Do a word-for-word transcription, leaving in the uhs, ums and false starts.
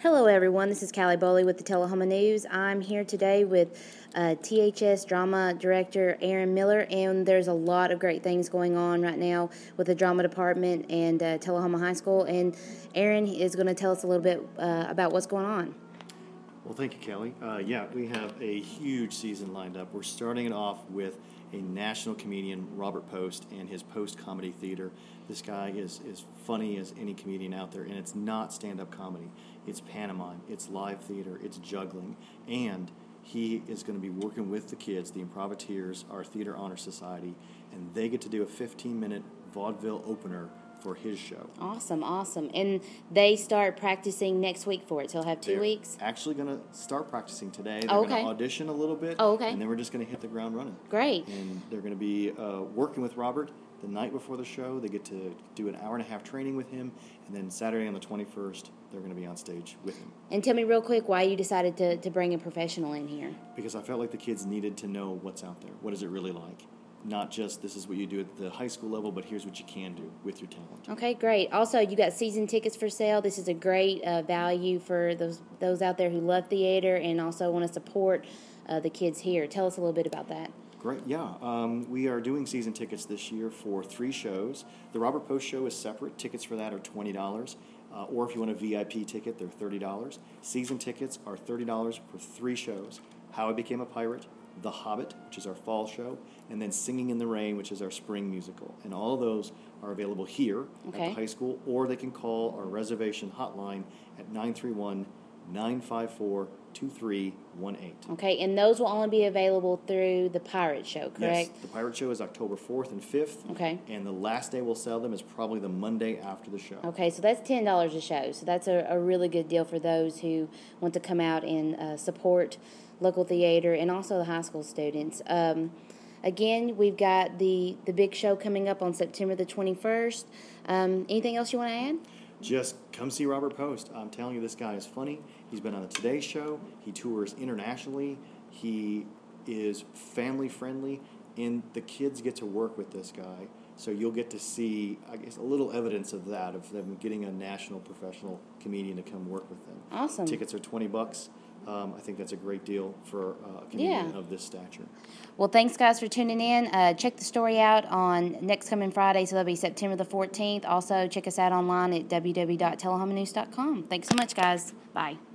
Hello, everyone. This is Callie Bowley with the Tullahoma News. I'm here today with uh, T H S Drama Director Aaron Miller, and there's a lot of great things going on right now with the drama department and uh, Tullahoma High School. And Aaron is going to tell us a little bit uh, about what's going on. Well, thank you, Kelly. Uh, yeah, we have a huge season lined up. We're starting it off with a national comedian, Robert Post, and his Post Comedy Theater. This guy is as funny as any comedian out there, and it's not stand-up comedy. It's pantomime, it's live theater, it's juggling, and he is going to be working with the kids, the Improvateers, our Theater Honor Society, and they get to do a fifteen-minute vaudeville opener for his show. Awesome, awesome. And they start practicing next week for it, so he'll have two They're weeks? actually going to start practicing today. They're Oh, going okay. to audition a little bit, Oh, okay. and then we're just going to hit the ground running. Great. And they're going to be uh, working with Robert the night before the show. They get to do an hour and a half training with him, and then Saturday on the twenty-first, they're going to be on stage with him. And tell me real quick why you decided to, to bring a professional in here. Because I felt like the kids needed to know what's out there. What is it really like? Not just this is what you do at the high school level, but here's what you can do with your talent. Okay, great. Also, you got season tickets for sale. This is a great uh, value for those those out there who love theater and also want to support uh, the kids here. Tell us a little bit about that. Great, yeah. Um, we are doing season tickets this year for three shows. The Robert Post show is separate. Tickets for that are twenty dollars. Uh, or if you want a V I P ticket, they're thirty dollars. Season tickets are thirty dollars for three shows. How I Became a Pirate, The Hobbit, which is our fall show, and then Singing in the Rain, which is our spring musical. And all of those are available here Okay. at the high school, or they can call our reservation hotline at nine three one, nine five four, two three one eight. Okay, and those will only be available through the Pirate Show, correct? Yes, the Pirate Show is October fourth and fifth. Okay. And the last day we'll sell them is probably the Monday after the show. Okay, so that's ten dollars a show. So that's a, a really good deal for those who want to come out and uh, support local theater and also the high school students. Um, again, we've got the, the big show coming up on September the twenty-first. Um, anything else you want to add? Just come see Robert Post. I'm telling you, this guy is funny. He's been on the Today Show. He tours internationally. He is family friendly, and the kids get to work with this guy. So you'll get to see, I guess, a little evidence of that, of them getting a national professional comedian to come work with them. Awesome. Tickets are twenty bucks. Um, I think that's a great deal for uh, a comedian Yeah. of this stature. Well, thanks, guys, for tuning in. Uh, check the story out on next coming Friday, so that'll be September the fourteenth. Also, check us out online at w w w dot tullahoma news dot com. Thanks so much, guys. Bye.